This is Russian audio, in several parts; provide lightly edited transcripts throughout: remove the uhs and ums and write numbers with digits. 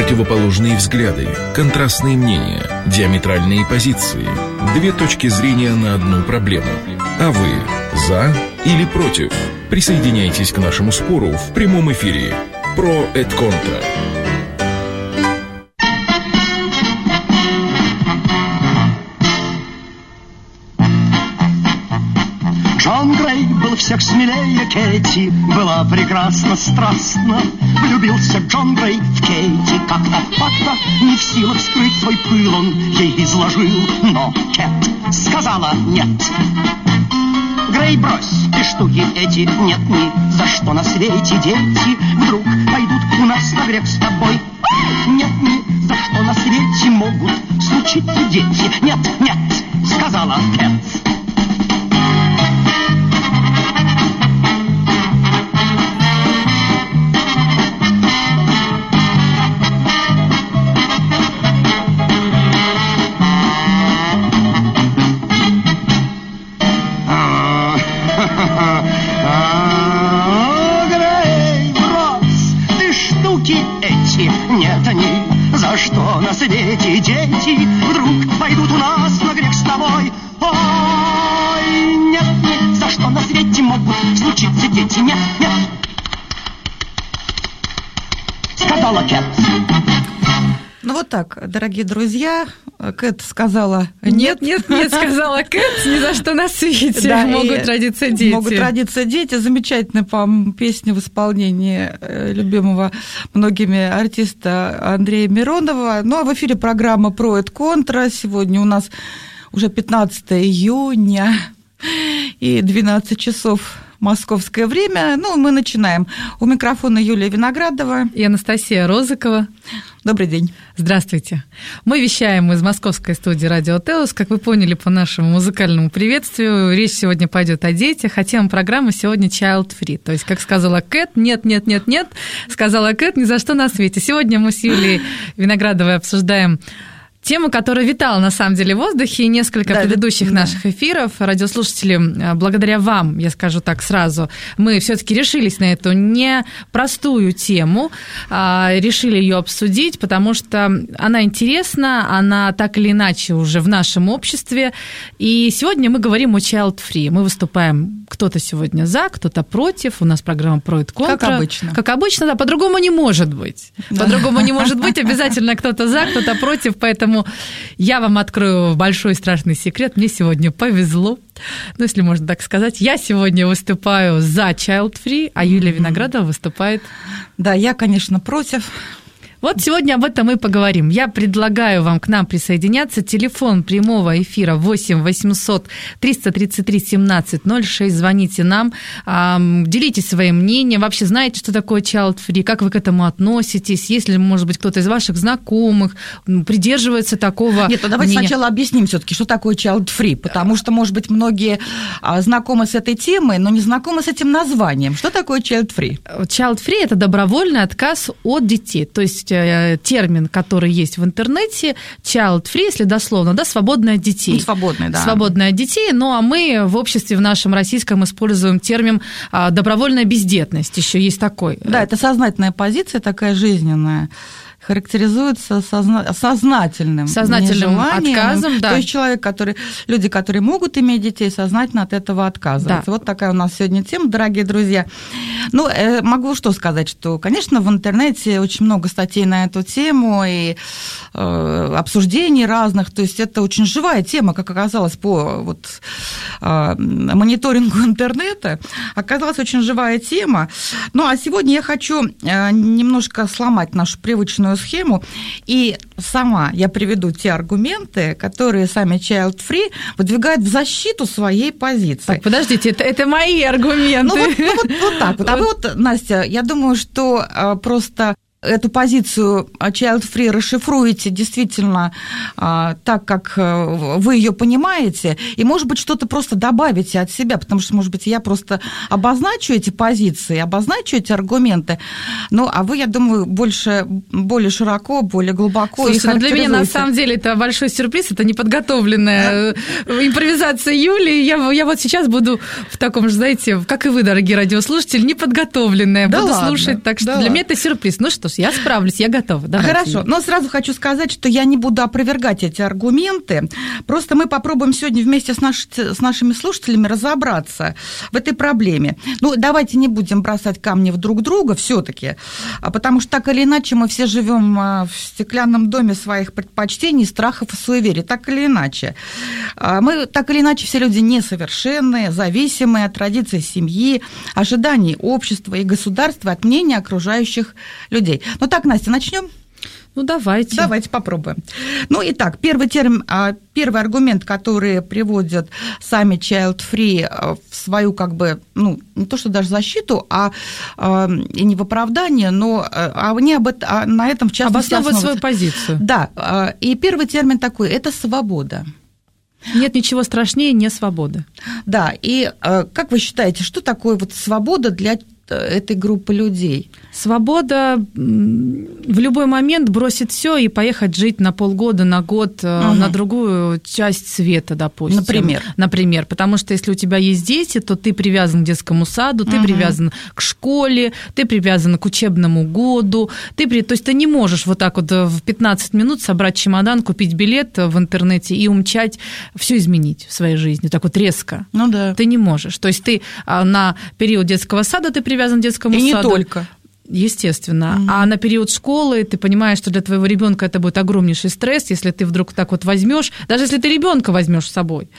Противоположные взгляды, контрастные мнения, диаметральные позиции. Две точки зрения на одну проблему. А вы за или против? Присоединяйтесь к нашему спору в прямом эфире. Про et contra. Джон Грей был всех смелее Кэти, была прекрасна, страстна. Влюбился Джон Грей в Кэти как-то, не в силах скрыть свой пыл, он ей изложил. Но Кэт сказала нет. Грей, брось ты штуки эти, нет ни за что на свете. Дети вдруг пойдут у нас на грех с тобой. Нет ни за что на свете могут случиться дети. Нет, нет, сказала Кэт. Нет, ни за что на свете дети вдруг пойдут у нас на грех с тобой. Ой, нет, ни за что на свете могут случиться дети. Нет, нет, сказала Кэт. Ну вот так, дорогие друзья, Кэт сказала нет, сказала Кэт, ни за что на свете да, могут родиться дети. Могут родиться дети. Замечательная, по-моему, песня в исполнении любимого многими артиста Андрея Миронова. Ну а в эфире программа «Про et contra». Сегодня у нас уже 15 июня и 12 часов московское время. Ну, мы начинаем. У микрофона Юлия Виноградова и Анастасия Розыкова. Добрый день. Здравствуйте. Мы вещаем из московской студии «Радио Телус». Как вы поняли по нашему музыкальному приветствию, речь сегодня пойдет о детях, а тема программы сегодня «Child Free». То есть, как сказала Кэт, нет, сказала Кэт, ни за что на свете. Сегодня мы с Юлией Виноградовой обсуждаем тему, которая витала, на самом деле, в воздухе, и несколько предыдущих наших эфиров. Радиослушатели, благодаря вам, я скажу так сразу, мы все-таки решились на эту непростую тему, решили ее обсудить, потому что она интересна, она так или иначе уже в нашем обществе. И сегодня мы говорим о Child Free. Мы выступаем, кто-то сегодня за, кто-то против. У нас программа «Про et contra». Как обычно. Как обычно, да, по-другому не может быть. По-другому не может быть, обязательно кто-то за, кто-то против, поэтому я вам открою большой страшный секрет. Мне сегодня повезло. Ну, если можно так сказать. Я сегодня выступаю за Child Free, а Юлия Виноградова выступает... Да, я, конечно, против. Вот сегодня об этом мы поговорим. Я предлагаю вам к нам присоединяться. Телефон прямого эфира 8 800 333 17 06. Звоните нам, делитесь своим мнением. Вообще знаете, что такое Child Free? Как вы к этому относитесь? Если, может быть, кто-то из ваших знакомых придерживается такого Нет, ну давайте мнения. Сначала объясним все-таки, что такое Child Free, потому что, может быть, многие знакомы с этой темой, но не знакомы с этим названием. Что такое Child Free? Child Free – это добровольный отказ от детей. То есть термин, который есть в интернете, child free, если дословно, да, свободное от детей. Ну, свободное, да. Свободное от детей, ну, а мы в обществе в нашем российском используем термин добровольная бездетность, еще есть такой. Да, это сознательная позиция, такая жизненная, характеризуется сознательным отказом. Да. То есть люди, которые могут иметь детей, сознательно от этого отказываются. Да. Вот такая у нас сегодня тема, дорогие друзья. Ну, могу что сказать, что, конечно, в интернете очень много статей на эту тему и обсуждений разных, то есть это очень живая тема, как оказалось по мониторингу интернета, оказалась очень живая тема. Ну, а сегодня я хочу немножко сломать нашу привычную схему, и сама я приведу те аргументы, которые сами Child Free выдвигают в защиту своей позиции. Так, подождите, это мои аргументы. Вот так вот. А вы вот, Настя, я думаю, что просто эту позицию Child Free расшифруете действительно так, как вы ее понимаете, и, может быть, что-то просто добавите от себя, потому что, может быть, я просто обозначу эти позиции, обозначу эти аргументы, ну, а вы, я думаю, более широко, более глубоко. Слушайте, ну для меня, на самом деле, это большой сюрприз, это неподготовленная импровизация Юли. Я вот сейчас буду в таком же, знаете, как и вы, дорогие радиослушатели, неподготовленная, буду слушать, так что для меня это сюрприз. Ну что ж, я справлюсь, я готова. Давайте. Хорошо, но сразу хочу сказать, что я не буду опровергать эти аргументы, просто мы попробуем сегодня вместе с нашими слушателями разобраться в этой проблеме. Ну, давайте не будем бросать камни в друг друга все-таки, потому что так или иначе мы все живем в стеклянном доме своих предпочтений, страхов и суеверий, так или иначе. Мы так или иначе все люди несовершенные, зависимые от традиций семьи, ожиданий общества и государства, от мнения окружающих людей. Ну так, Настя, начнем? Ну, давайте. Давайте попробуем. Ну, итак, первый аргумент, который приводят сами Child Free в свою, как бы, ну, не то что даже защиту, и не в оправдание, но они на этом, в частности, обосновывают свою позицию. Да, и первый термин такой – это свобода. Нет ничего страшнее несвободы. Да, и как вы считаете, что такое вот свобода для этой группы людей? Свобода в любой момент бросить все и поехать жить на полгода, на год, на другую часть света, допустим. Например. Потому что если у тебя есть дети, то ты привязан к детскому саду, ты привязан к школе, ты привязан к учебному году. То есть ты не можешь вот так вот в 15 минут собрать чемодан, купить билет в интернете и умчать, все изменить в своей жизни, так вот резко. Ну да. Ты не можешь. То есть ты на период детского сада ты привязан к детскому саду. И не только. Естественно. А на период школы ты понимаешь, что для твоего ребенка это будет огромнейший стресс, если ты вдруг так вот возьмешь, даже если ты ребенка возьмешь с собой,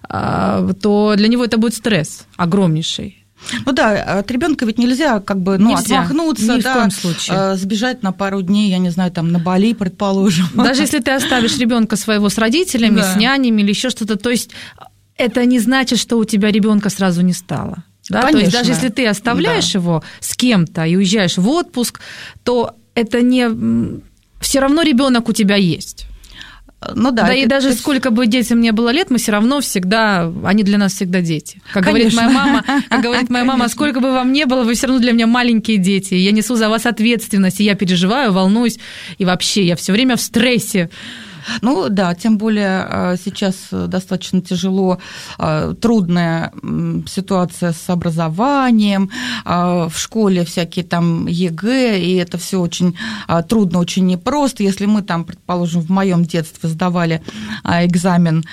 то для него это будет стресс огромнейший. Ну да, от ребенка ведь нельзя как бы отмахнуться, ни в коем случае. Сбежать на пару дней, я не знаю, там на Бали, предположим. Даже если ты оставишь ребенка своего с родителями, с нянями или еще что-то, то есть это не значит, что у тебя ребенка сразу не стало. Да? То есть даже если ты оставляешь его с кем-то и уезжаешь в отпуск, то это не... Все равно ребенок у тебя есть. Ну да. Да и даже сколько бы детям не было лет, мы все равно всегда... Они для нас всегда дети. Как говорит моя мама, сколько бы вам ни было, вы все равно для меня маленькие дети. Я несу за вас ответственность, и я переживаю, волнуюсь. И вообще, я все время в стрессе. Ну да, тем более сейчас достаточно тяжело, трудная ситуация с образованием, в школе всякие там ЕГЭ, и это все очень трудно, очень непросто. Если мы там, предположим, в моем детстве сдавали экзамены,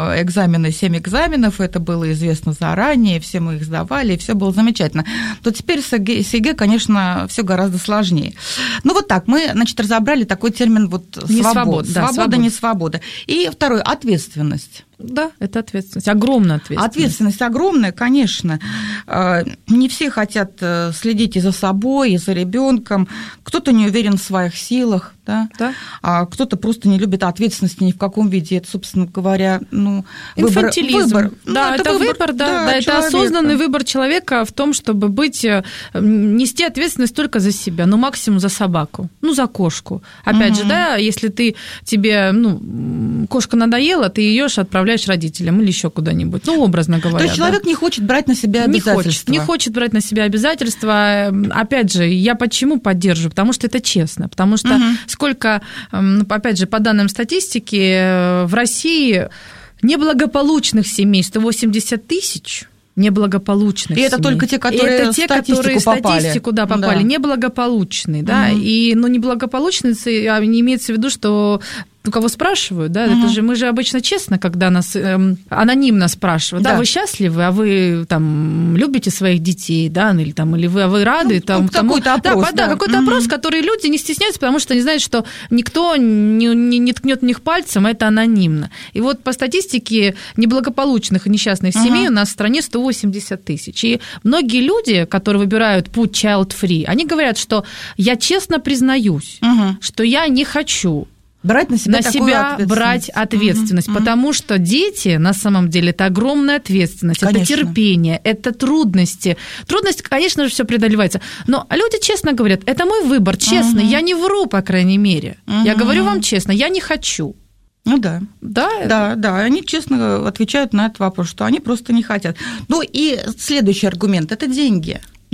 7 экзаменов, это было известно заранее, все мы их сдавали, и все было замечательно, то теперь с ЕГЭ, конечно, все гораздо сложнее. Ну вот так, мы, значит, разобрали такой термин вот свобода. Свобода, не свобода. И второй – ответственность. Да, это ответственность, огромная ответственность. Ответственность огромная, конечно. Не все хотят следить и за собой, и за ребенком. Кто-то не уверен в своих силах, да? А кто-то просто не любит ответственности ни в каком виде. Это, собственно говоря, инфантилизм. Выбор. Да, это выбор, да, это осознанный выбор человека в том, чтобы нести ответственность только за себя, максимум за собаку, за кошку. Опять же, да, если тебе кошка надоела, ты ее отправляешь родителям или еще куда-нибудь, образно говоря. То есть человек не хочет брать на себя обязательства. Не хочет брать на себя обязательства. Опять же, я почему поддерживаю? Потому что это честно. Потому что сколько, опять же, по данным статистики, в России неблагополучных семей 180 тысяч. Неблагополучных. И это семей. только те, которые в статистику попали. Неблагополучные, да. И неблагополучные, не имеется в виду, что у кого спрашивают, да, это же мы же обычно честно, когда нас анонимно спрашивают, да, вы счастливы, а вы там любите своих детей, да, или вы рады, какой-то опрос, какой-то опрос, который люди не стесняются, потому что они знают, что никто не ткнет в них пальцем, это анонимно. И вот по статистике неблагополучных и несчастных семей у нас в стране 180 тысяч. И многие люди, которые выбирают путь child free, они говорят, что я честно признаюсь, что я не хочу брать на себя брать ответственность, потому что дети, на самом деле, это огромная ответственность, конечно. Это терпение, это трудности. Трудности, конечно же, все преодолевается. Но люди честно говорят, это мой выбор, честно, я не вру, по крайней мере. Я говорю вам честно, я не хочу. Ну да. Да, они честно отвечают на этот вопрос, что они просто не хотят. Ну и следующий аргумент – это деньги. Да.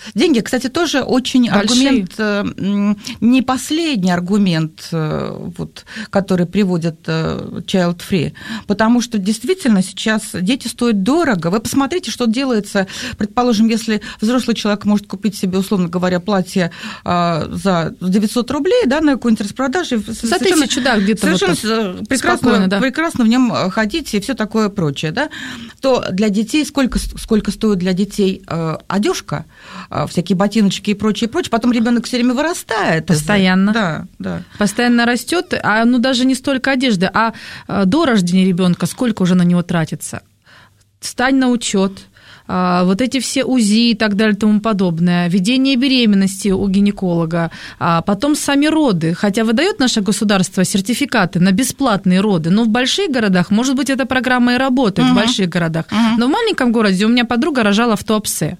Деньги, кстати, тоже очень большие. аргумент, не последний аргумент, вот, который приводит Child Free, потому что действительно сейчас дети стоят дорого. Вы посмотрите, что делается, предположим, если взрослый человек может купить себе, условно говоря, платье за 900 рублей, да, на какой-нибудь распродаже. За 1000, да, где-то совершенно вот прекрасно, да. прекрасно в нем ходить и все такое прочее, да, то для детей сколько стоит для детей одежка, всякие ботиночки и прочее, потом ребенок все время вырастает. Постоянно. Да. Постоянно растет, даже не столько одежды, а до рождения ребенка сколько уже на него тратится. Стань на учет. Вот эти все УЗИ и так далее и тому подобное, ведение беременности у гинеколога, потом сами роды, хотя выдает наше государство сертификаты на бесплатные роды, но в больших городах, может быть, эта программа и работает в больших городах, но в маленьком городе у меня подруга рожала в Туапсе,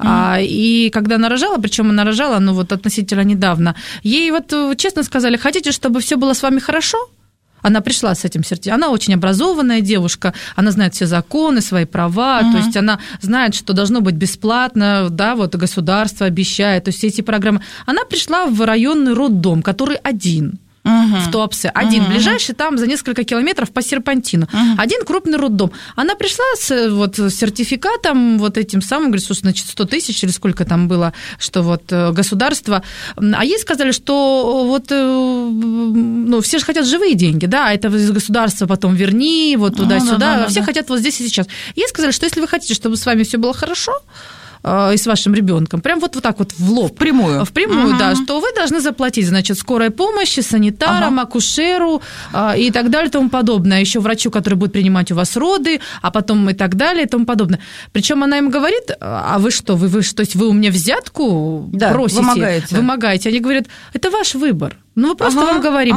и когда она рожала, причем она рожала, относительно недавно, ей честно сказали, хотите, чтобы все было с вами хорошо? Она пришла с этим сертификатом. Она очень образованная девушка, она знает все законы, свои права, то есть она знает, что должно быть бесплатно, да, государство обещает, то есть все эти программы. Она пришла в районный роддом, который один. В Туапсе. Один ближайший, там за несколько километров по серпантину. Один крупный роддом. Она пришла с сертификатом этим самым, говорит, слушай, 100 тысяч или сколько там было, что государство. А ей сказали, что все же хотят живые деньги, да, это из государства потом верни, туда-сюда. Все хотят здесь и сейчас. Ей сказали, что если вы хотите, чтобы с вами все было хорошо, и с вашим ребенком, прям вот так в лоб. Впрямую, да, что вы должны заплатить, значит, скорой помощи, санитарам, акушеру и так далее и тому подобное, еще врачу, который будет принимать у вас роды, а потом и так далее и тому подобное. Причем она им говорит, а вы что, то есть вы у меня взятку просите? Вымогаете. Они говорят, это ваш выбор. Мы просто вам говорим.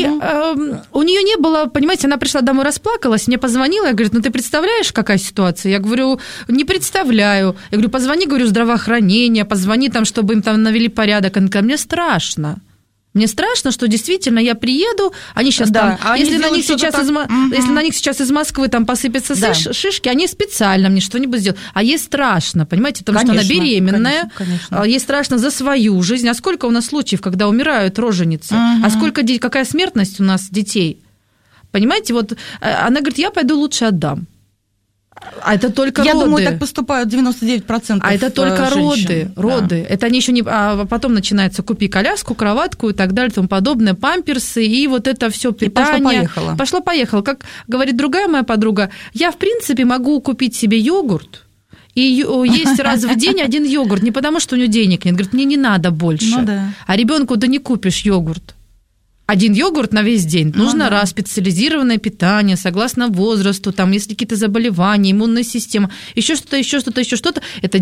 У нее не было, понимаете, она пришла домой, расплакалась, мне позвонила, я говорю, ты представляешь, какая ситуация? Я говорю, не представляю. Я говорю, позвони, здравоохранение, позвони там, чтобы им там навели порядок. Она говорит, мне страшно. Мне страшно, что действительно я приеду, они сейчас если на них сейчас из Москвы там посыпятся шишки, они специально мне что-нибудь сделают. А ей страшно, понимаете, потому что она беременная, конечно. Ей страшно за свою жизнь. А сколько у нас случаев, когда умирают роженицы? А какая смертность у нас детей? Понимаете, она говорит, я пойду лучше отдам. А это только Я роды. думаю, так поступают 99%. А это только женщин. роды. Это они еще не... А потом начинается купи коляску, кроватку и так далее, и тому подобное, памперсы, и это все питание. Пошло-поехало. Как говорит другая моя подруга, я, в принципе, могу купить себе йогурт, и есть раз в день один йогурт, не потому что у нее денег нет. Говорит, мне не надо больше. А ребенку не купишь йогурт. Один йогурт на весь день. Нужно специализированное питание, согласно возрасту, там, если какие-то заболевания, иммунная система, еще что-то. Это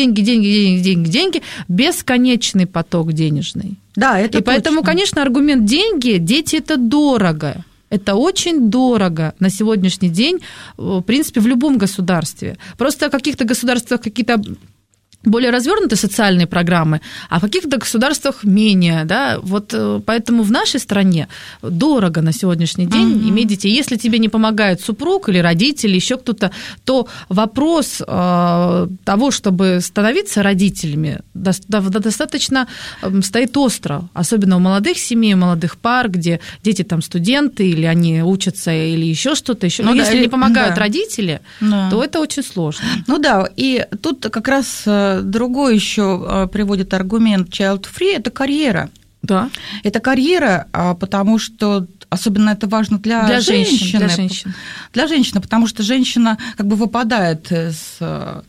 деньги, бесконечный поток денежный. Да, это И поэтому, конечно, аргумент деньги, дети – это дорого. Это очень дорого на сегодняшний день, в принципе, в любом государстве. Просто в каких-то государствах какие-то более развернутые социальные программы, а в каких-то государствах менее, да, поэтому в нашей стране дорого на сегодняшний день иметь детей. Если тебе не помогает супруг или родители, еще кто-то, то вопрос того, чтобы становиться родителями, достаточно стоит остро, особенно у молодых семей, у молодых пар, где дети там студенты, или они учатся, или еще что-то. Но если не помогают родители, то это очень сложно. И тут как раз другой еще приводит аргумент Child Free – это карьера. Да. Это карьера, потому что особенно это важно для женщины. Для женщины, потому что женщина выпадает из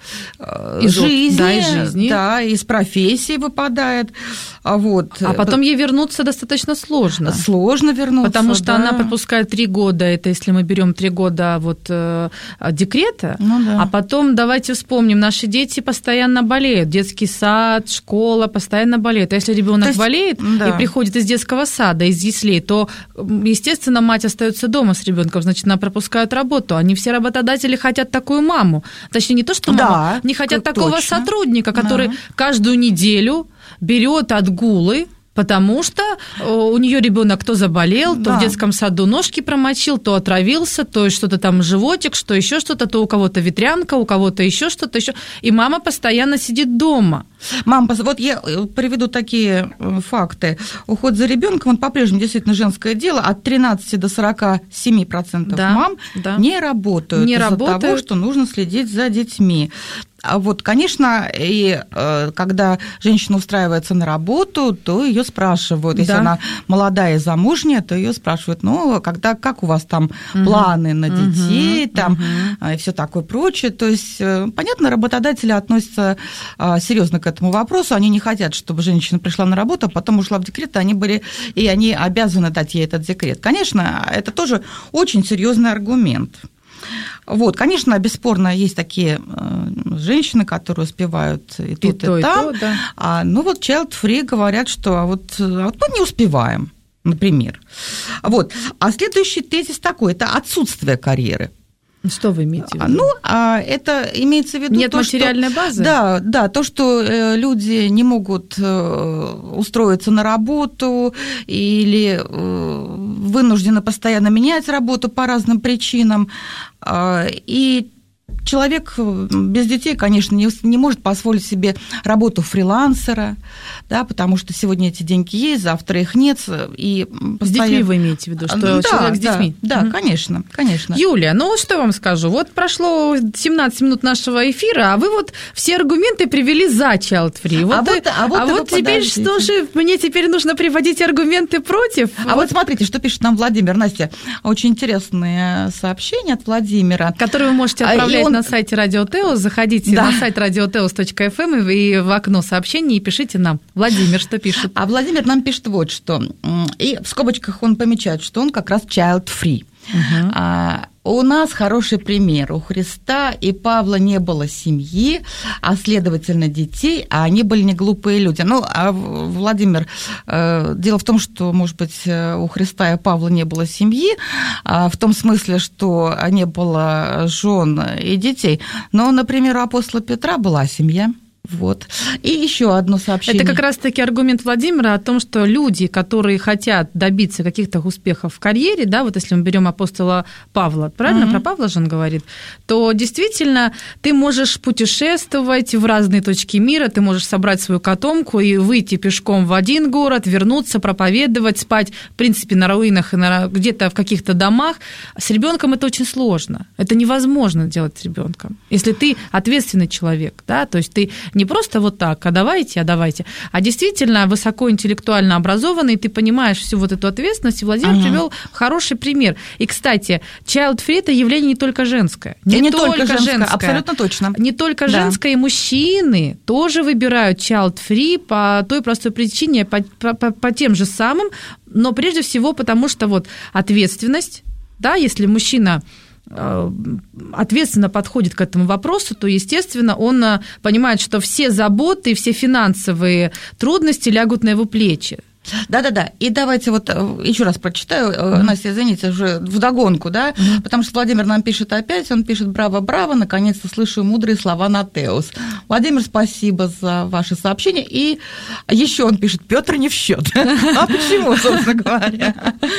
жизни, из профессии выпадает. А потом ей вернуться достаточно сложно. Сложно вернуться, потому что она пропускает 3 года, это если мы берем 3 года декрета, а потом давайте вспомним, наши дети постоянно болеют, детский сад, школа постоянно болеют. А если ребенок болеет и приходит из детского сада, из яслей, то, естественно, мать остается дома с ребенком, значит, она пропускает работу. Они все работодатели хотят такую маму. Точнее, не то, что мама, не хотят такого сотрудника, который каждую неделю берет отгулы, потому что у нее ребенок то заболел, то Да. в детском саду ножки промочил, то отравился, то что-то там животик, что еще что-то, то у кого-то ветрянка, у кого-то еще что-то еще. И мама постоянно сидит дома. Мам, вот я приведу такие факты. Уход за ребенком, он по-прежнему действительно женское дело. От 13 до 47% Да, мам да. не работают Не из-за работают. того, что нужно следить за детьми. А вот, конечно, и когда женщина устраивается на работу, то ее спрашивают. Если Да. она молодая и замужняя, то ее спрашивают, ну, как у вас там планы на детей, там, и все такое прочее. То есть, понятно, работодатели относятся серьезно к этому вопросу. Они не хотят, чтобы женщина пришла на работу, а потом ушла в декрет, и они обязаны дать ей этот декрет. Конечно, это тоже очень серьезный аргумент. Вот, конечно, бесспорно, есть такие женщины, которые успевают и тут, и там. Да. Ну вот child free говорят, что вот мы не успеваем, например. Вот. А следующий тезис такой – это отсутствие карьеры. Что вы имеете в виду? Это имеется в виду Нет материальной базы? Да, то, что люди не могут устроиться на работу или вынуждены постоянно менять работу по разным причинам. И человек без детей, конечно, не может позволить себе работу фрилансера, да, потому что сегодня эти деньги есть, завтра их нет. И С детьми вы имеете в виду, что человек с детьми? Да, конечно. Юлия, ну что вам скажу, вот прошло 17 минут нашего эфира, а вы вот все аргументы привели за child free. Вот теперь что же, мне теперь нужно приводить аргументы против? Вот смотрите, что пишет нам Владимир. Настя, очень интересное сообщение от Владимира. Которое вы можете отправлять на сайте Радио Теос. Заходите на сайт radioteos.fm и в окно сообщений и пишите нам. Владимир что пишет? А Владимир нам пишет вот что. И в скобочках он помечает, что он как раз child free. У нас хороший пример. У Христа и Павла не было семьи, а, следовательно, детей, а они были не глупые люди. Владимир, дело в том, что, может быть, у Христа и Павла не было семьи, в том смысле, что не было жен и детей. Но, например, у апостола Петра была семья. Вот. И еще одно сообщение. Это как раз-таки аргумент Владимира о том, что люди, которые хотят добиться каких-то успехов в карьере, да, вот если мы берем апостола Павла, правильно, про Павла же он говорит, то действительно ты можешь путешествовать в разные точки мира, ты можешь собрать свою котомку и выйти пешком в один город, вернуться, проповедовать, спать, в принципе, на руинах и где-то в каких-то домах. С ребенком это очень сложно. Это невозможно делать с ребенком. Если ты ответственный человек, да, то есть ты не просто вот так, а давайте, а действительно высокоинтеллектуально образованный, ты понимаешь всю вот эту ответственность, и Владимир привел хороший пример. И, кстати, child free – это явление не только женское. Не только женское, абсолютно точно. Не только женское, и мужчины тоже выбирают child free по той простой причине, по тем же самым, но прежде всего потому, что вот ответственность, да, если мужчина ответственно подходит к этому вопросу, то, естественно, он понимает, что все заботы, все финансовые трудности лягут на его плечи. Да. И давайте вот еще раз прочитаю, Настя, извините, уже вдогонку, да, потому что Владимир нам пишет опять, он пишет: браво, наконец-то слышу мудрые слова на Теос. Владимир, спасибо за ваше сообщение. И еще он пишет: Петр не в счет. А почему, собственно говоря?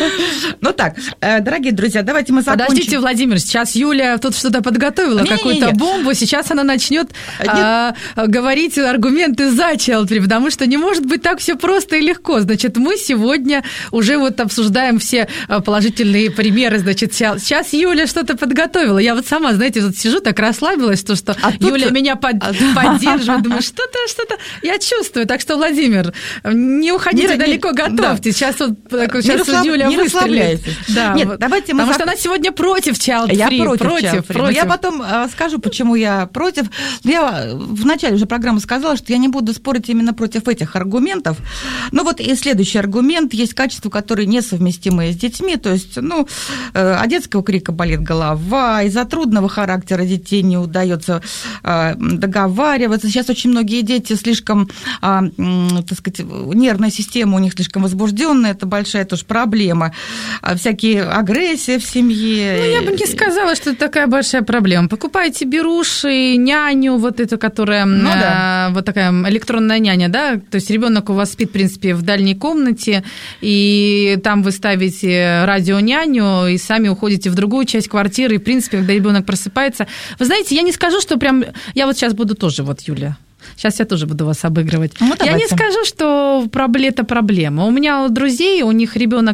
Ну так, дорогие друзья, давайте мы закончим. Подождите, Владимир, сейчас Юля тут что-то подготовила, какую-то бомбу, сейчас она начнет говорить аргументы за child free, потому что не может быть так все просто и легко. Значит, мы сегодня уже вот обсуждаем все положительные примеры. Значит, сейчас Юля что-то подготовила. Я вот сама, знаете, вот сижу, так расслабилась, что Юля меня поддерживает. Думаю, что-то я чувствую. Так что, Владимир, не уходите далеко, готовьте. Сейчас Юля выстрелит. Нет, давайте мы... Потому что она сегодня против child free. Я против. Я потом скажу, почему я против. Я в начале уже программы сказала, что я не буду спорить именно против этих аргументов. Но вот и следующий аргумент: есть качества, которые несовместимы с детьми, то есть, от детского крика болит голова, из-за трудного характера детей не удается договариваться. Сейчас очень многие дети слишком, так сказать, нервная система у них слишком возбужденная, это большая тоже проблема. Всякие агрессии в семье. Я бы не сказала, что это такая большая проблема. Покупайте беруши, няню, вот эту, которая, вот такая электронная няня, да, то есть ребенок у вас спит, в принципе, в дальней комнате, и там вы ставите радионяню, и сами уходите в другую часть квартиры, и, в принципе, когда ребенок просыпается... Вы знаете, я не скажу, что прям... Я вот сейчас буду тоже, вот, Юля... Сейчас я тоже буду вас обыгрывать. Ну, я не скажу, что это проблема. У меня у друзей, у них ребенок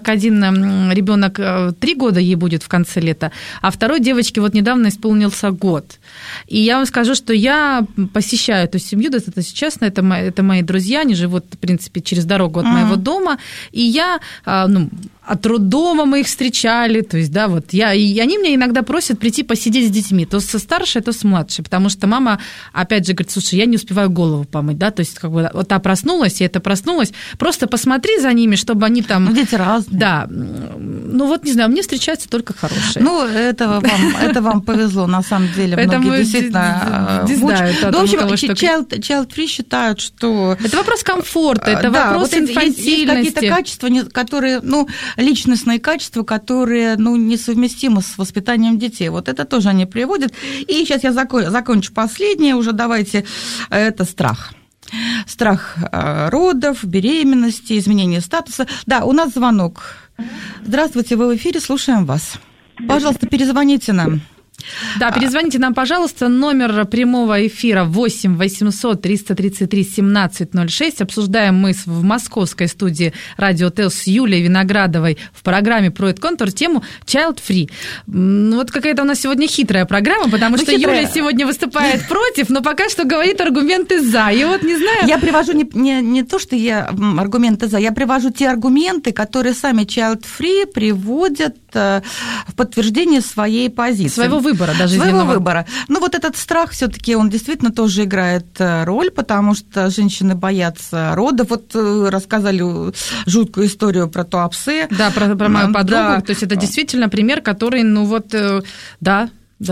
3 года ей будет в конце лета, а второй девочке вот недавно исполнился год. И я вам скажу, что я посещаю эту семью, достаточно честно, это мои друзья, они живут, в принципе, через дорогу от моего дома, и я... от роддома мы их встречали, то есть, да, вот и они меня иногда просят прийти посидеть с детьми, то со старшей, то с младшей, потому что мама, опять же, говорит, слушай, я не успеваю голову помыть, да, то есть, как бы, вот та проснулась, и это проснулась, просто посмотри за ними, чтобы они там... Дети разные. Да, ну вот, не знаю, мне встречаются только хорошие. Ну, это вам повезло, на самом деле, многие действительно... Не знаю, в общем, child-free считают, что... Это вопрос комфорта, это вопрос инфантильности. Есть какие-то качества, которые, личностные качества, которые, несовместимы с воспитанием детей. Вот это тоже они приводят. И сейчас я закончу последнее уже, давайте, это страх. Страх родов, беременности, изменения статуса. Да, у нас звонок. Здравствуйте, вы в эфире, слушаем вас. Пожалуйста, перезвоните нам. Да, перезвоните нам, пожалуйста, номер прямого эфира 8 800 333 1706. Обсуждаем мы в московской студии Радио ТЭЛ с Юлией Виноградовой в программе «Проект Контур» тему Child Free. Вот какая-то у нас сегодня хитрая программа, потому что Юля сегодня выступает против, но пока что говорит аргументы «за». И вот не знаю... Я привожу не то, что я аргументы «за», я привожу те аргументы, которые сами Child Free приводят в подтверждение своей позиции. Своего выбора, даже своего выбора. Вот этот страх все-таки он действительно тоже играет роль, потому что женщины боятся родов. Вот рассказали жуткую историю про Туапсе. Да, про мою подругу. Да. То есть это действительно пример, который, да.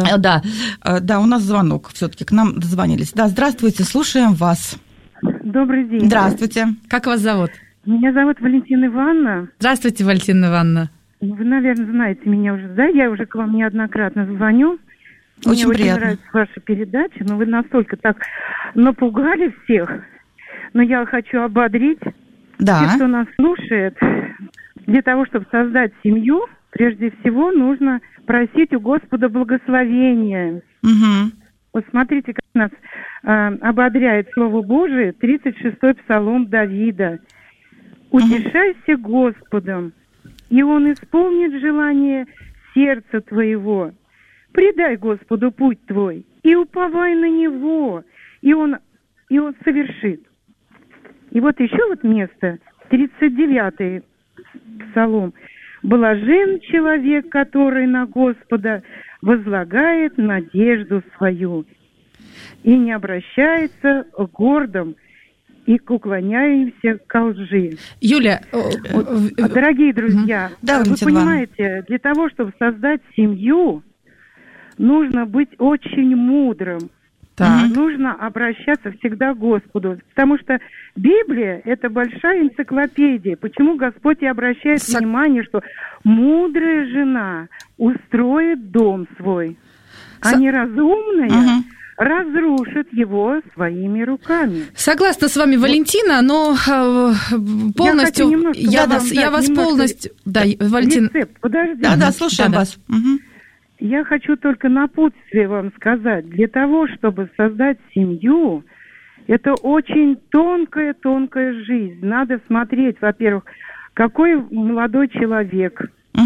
Да, у нас звонок все-таки, к нам дозвонились. Да, здравствуйте, слушаем вас. Добрый день. Здравствуйте. Как вас зовут? Меня зовут Валентина Ивановна. Здравствуйте, Валентина Ивановна. Вы, наверное, знаете меня уже, да? Я уже к вам неоднократно звоню. Очень Мне приятно. очень нравится ваша передача, но вы настолько так напугали всех. Но я хочу ободрить тех, кто нас слушает. Для того, чтобы создать семью, прежде всего нужно просить у Господа благословения. Угу. Вот смотрите, как нас ободряет Слово Божие, 36-й Псалом Давида. «Утешайся Господом, и Он исполнит желание сердца твоего. Предай Господу путь твой, и уповай на Него, и Он совершит». И вот еще место, 39-й Псалом. «Блажен человек, который на Господа возлагает надежду свою и не обращается к гордым и к уклоняемся ко лжи». Юля, дорогие друзья, вы понимаете, для того, чтобы создать семью, нужно быть очень мудрым. Так. Нужно обращаться всегда к Господу, потому что Библия – это большая энциклопедия. Почему Господь и обращает внимание, что мудрая жена устроит дом свой, а неразумная разрушит его своими руками. Согласна с вами, Валентина, но полностью... Я вас полностью... Да, Валентина... Рецепт, подождите. Да, слушаем вас. Угу. Я хочу только напутствие вам сказать. Для того, чтобы создать семью, это очень тонкая жизнь. Надо смотреть, во-первых, какой молодой человек,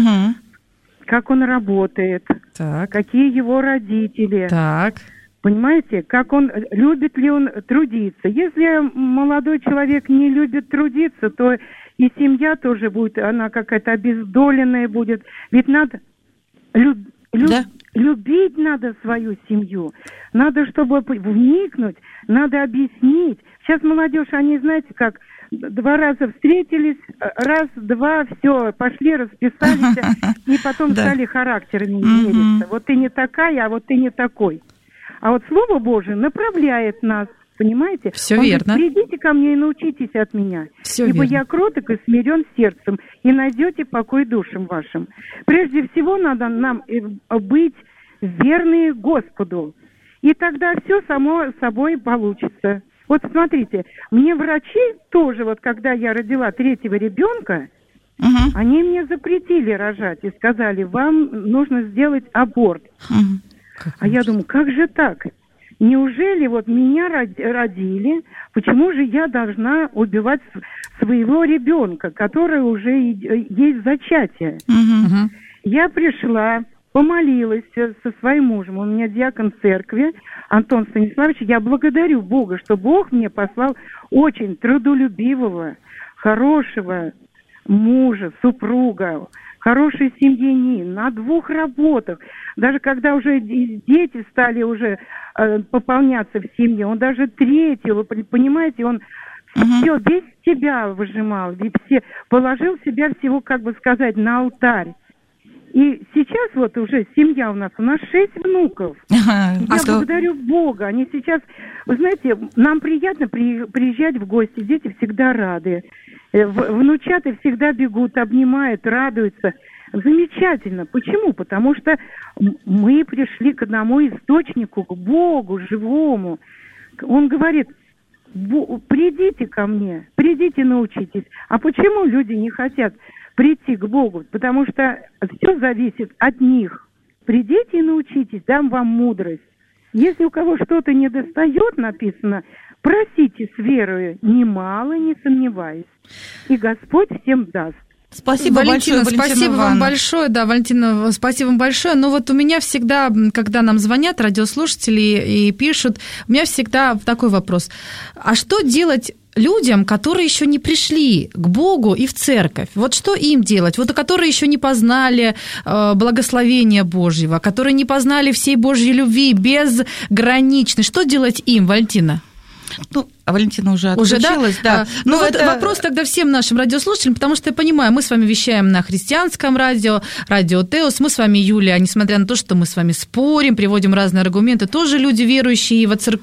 как он работает, какие его родители. Так. Понимаете, любит ли он трудиться. Если молодой человек не любит трудиться, то и семья тоже будет, она какая-то обездоленная будет. Ведь надо любить надо свою семью. Надо, чтобы вникнуть, надо объяснить. Сейчас молодежь, они, знаете, как 2 раза встретились, раз, два, все, пошли, расписались, и потом стали характерами мериться. Вот ты не такая, а вот ты не такой. А вот Слово Божие направляет нас, понимаете? Все верно. Придите ко мне и научитесь от меня. Ибо я кроток и смирен сердцем, и найдете покой душам вашим. Прежде всего надо нам быть верны Господу. И тогда все само собой получится. Вот смотрите, мне врачи тоже, вот когда я родила 3-го ребенка, они мне запретили рожать и сказали, вам нужно сделать аборт. А я думаю, как же так? Неужели вот меня родили, почему же я должна убивать своего ребенка, который уже есть зачатие? Я пришла, помолилась со своим мужем, он у меня диакон церкви, Антон Станиславович, я благодарю Бога, что Бог мне послал очень трудолюбивого, хорошего мужа, супруга, хороший семьянин, на 2 работах. Даже когда уже дети стали уже пополняться в семье, он даже 3-ю, вы понимаете, он все, весь себя выжимал, все, положил себя всего, как бы сказать, на алтарь. И сейчас вот уже семья у нас 6 внуков. Я благодарю Бога. Они сейчас, вы знаете, нам приятно приезжать в гости, дети всегда рады. Внучата всегда бегут, обнимают, радуются. Замечательно. Почему? Потому что мы пришли к одному источнику, к Богу живому. Он говорит, придите ко мне, придите научитесь. А почему люди не хотят прийти к Богу? Потому что все зависит от них. Придите и научитесь, дам вам мудрость. Если у кого что-то не достает, написано, просите с верою, немало не сомневаясь. И Господь всем даст. Спасибо, Валентина, спасибо вам большое. Да, Валентина, спасибо вам большое. Но вот у меня всегда, когда нам звонят радиослушатели и пишут, у меня всегда такой вопрос. А что делать людям, которые еще не пришли к Богу и в церковь? Вот что им делать? Вот которые еще не познали благословения Божьего, которые не познали всей Божьей любви безграничной. Что делать им, Валентина? Ну, Валентина уже отключилась, да. Ну, вот это вопрос тогда всем нашим радиослушателям, потому что я понимаю, мы с вами вещаем на христианском радио, радио Теос, мы с вами, Юлия, несмотря на то, что мы с вами спорим, приводим разные аргументы, тоже люди верующие,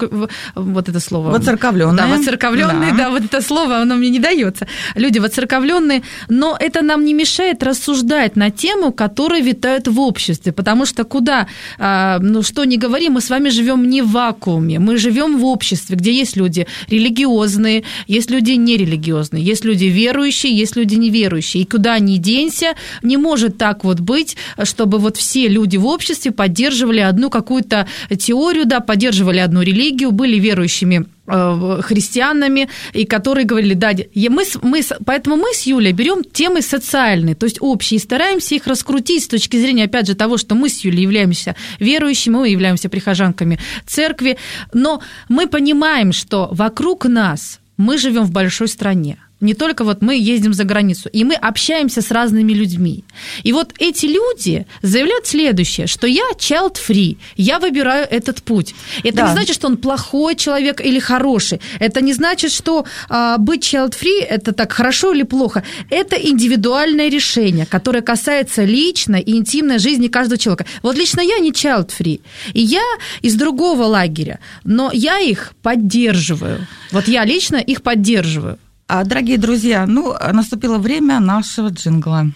вот это слово. Воцерковленные. Да, воцерковленные, да, вот это слово, оно мне не дается. Люди воцерковленные, но это нам не мешает рассуждать на тему, которая витает в обществе, потому что куда, что ни говори, мы с вами живем не в вакууме, мы живем в обществе, где есть люди религиозные, есть люди нерелигиозные, есть люди верующие, есть люди неверующие. И куда ни денься, не может так вот быть, чтобы вот все люди в обществе поддерживали одну какую-то теорию, да, поддерживали одну религию, были верующими христианами, и которые говорили, да, поэтому мы с Юлей берем темы социальные, то есть общие, и стараемся их раскрутить с точки зрения, опять же, того, что мы с Юлей являемся верующими, мы являемся прихожанками церкви, но мы понимаем, что вокруг нас мы живем в большой стране. Не только вот мы ездим за границу, и мы общаемся с разными людьми. И вот эти люди заявляют следующее, что я child-free, я выбираю этот путь. Это не значит, что он плохой человек или хороший. Это не значит, что быть child-free – это так хорошо или плохо. Это индивидуальное решение, которое касается личной и интимной жизни каждого человека. Вот лично я не child-free, и я из другого лагеря, но я их поддерживаю. Вот я лично их поддерживаю. Дорогие друзья, наступило время нашего джингла.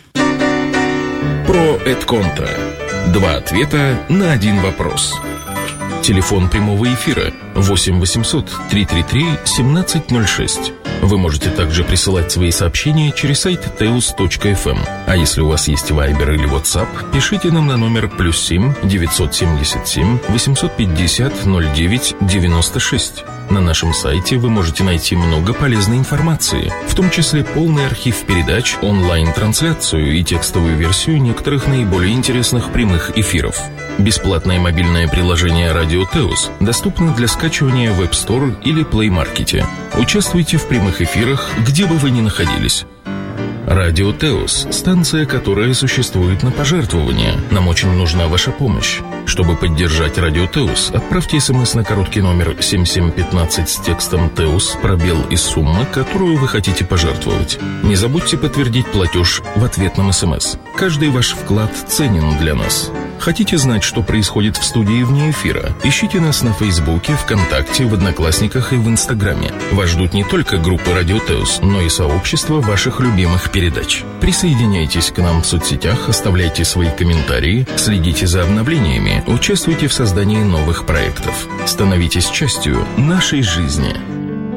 Про Эдконта. 2 ответа на 1 вопрос. Телефон прямого эфира 8 800 333 1706. Вы можете также присылать свои сообщения через сайт teos.fm. А если у вас есть Viber или WhatsApp, пишите нам на номер +7 977 850 09 96. На нашем сайте вы можете найти много полезной информации, в том числе полный архив передач, онлайн-трансляцию и текстовую версию некоторых наиболее интересных прямых эфиров. Бесплатное мобильное приложение «Радио Теос» доступно для скачивания в App Store или Play Market. Участвуйте в прямых эфирах, где бы вы ни находились. Радио Теос – станция, которая существует на пожертвования. Нам очень нужна ваша помощь. Чтобы поддержать Радио Теос, отправьте СМС на короткий номер 7715 с текстом «Теос», пробел и сумма, которую вы хотите пожертвовать. Не забудьте подтвердить платеж в ответном СМС. Каждый ваш вклад ценен для нас. Хотите знать, что происходит в студии вне эфира? Ищите нас на Фейсбуке, ВКонтакте, в Одноклассниках и в Инстаграме. Вас ждут не только группы Радио Теос, но и сообщество ваших любимых передач. Присоединяйтесь к нам в соцсетях, оставляйте свои комментарии, следите за обновлениями, участвуйте в создании новых проектов. Становитесь частью нашей жизни.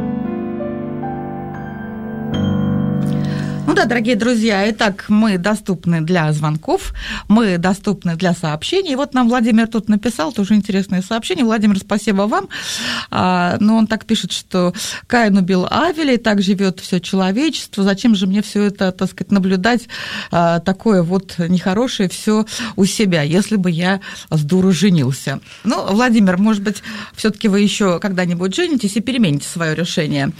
да, дорогие друзья, итак, мы доступны для звонков, мы доступны для сообщений. И вот нам Владимир тут написал тоже интересное сообщение. Владимир, спасибо вам. Но он так пишет, что Каин убил Авеля, и так живет все человечество. Зачем же мне все это, так сказать, наблюдать, такое вот нехорошее все у себя, если бы я с дуру женился? Ну, Владимир, может быть, все-таки вы еще когда-нибудь женитесь и перемените свое решение.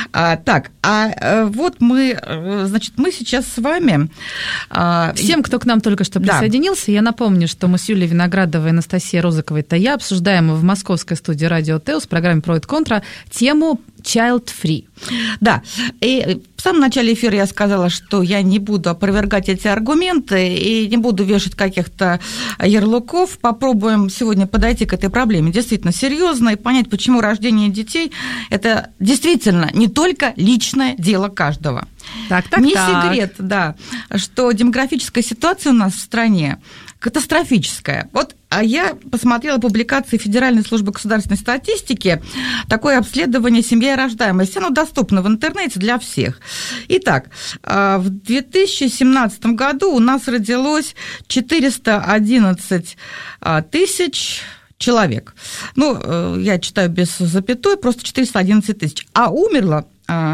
Вот мы, значит, мы сейчас с вами... Всем, кто к нам только что присоединился, я напомню, что мы с Юлией Виноградовой, Анастасией Розыковой, это я, обсуждаем в московской студии «Радио Теос» в программе «Про и контра» тему Child Free. Да, и в самом начале эфира я сказала, что я не буду опровергать эти аргументы и не буду вешать каких-то ярлыков. Попробуем сегодня подойти к этой проблеме действительно серьезно и понять, почему рождение детей – это действительно не только личное дело каждого. Не секрет, да, что демографическая ситуация у нас в стране катастрофическая. Вот я посмотрела публикации Федеральной службы государственной статистики, такое обследование «Семья и рождаемость». Оно доступно в интернете для всех. Итак, в 2017 году у нас родилось 411 тысяч человек. Ну, я читаю без запятой, просто 411 тысяч. А умерло